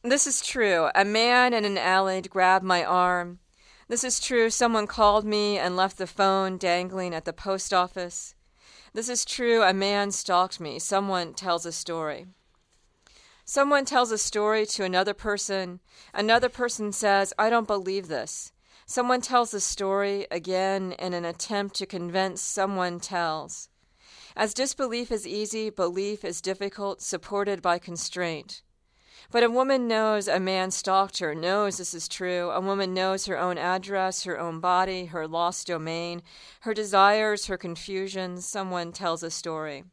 This is true. A man in an alley grabbed my arm. This is true. Someone called me and left the phone dangling at the post office. This is true. A man stalked me. Someone tells a story. Someone tells a story to another person. Another person says, I don't believe this. Someone tells the story again in an attempt to convince someone tells. As disbelief is easy, belief is difficult, supported by constraint. But a woman knows a man stalked her, knows this is true. A woman knows her own address, her own body, her lost domain, her desires, her confusions. Someone tells a story.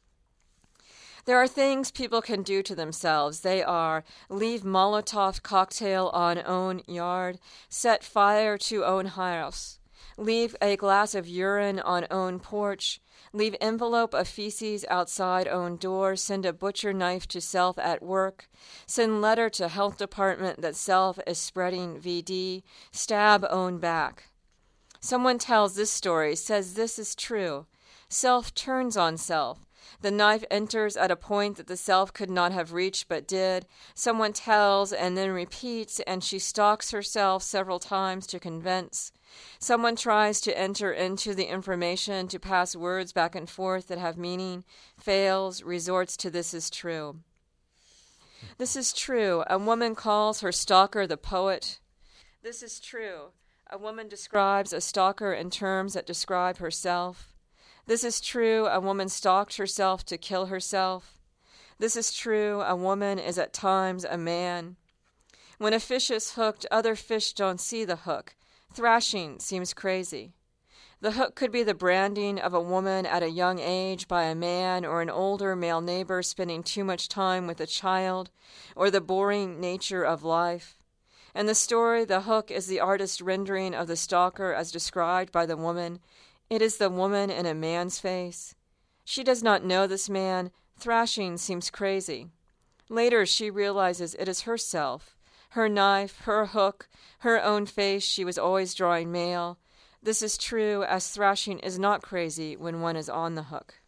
There are things people can do to themselves. They are leave Molotov cocktail on own yard, set fire to own house, leave a glass of urine on own porch, leave envelope of feces outside own door, send a butcher knife to self at work, send letter to health department that self is spreading VD, stab own back. Someone tells this story, says this is true. Self turns on self. The knife enters at a point that the self could not have reached but did. Someone tells and then repeats, and she stalks herself several times to convince. Someone tries to enter into the information, to pass words back and forth that have meaning, fails, resorts to this is true. This is true. A woman calls her stalker the poet. This is true. A woman describes a stalker in terms that describe herself. This is true. A woman stalked herself to kill herself. This is true. A woman is at times a man. When a fish is hooked, other fish don't see the hook. Thrashing seems crazy. The hook could be the branding of a woman at a young age by a man, or an older male neighbor spending too much time with a child, or the boring nature of life. In the story, the hook is the artist's rendering of the stalker as described by the woman. It is the woman in a man's face. She does not know this man. Thrashing seems crazy. Later, she realizes it is herself, her knife, her hook, her own face she was always drawing male. This is true, as thrashing is not crazy when one is on the hook.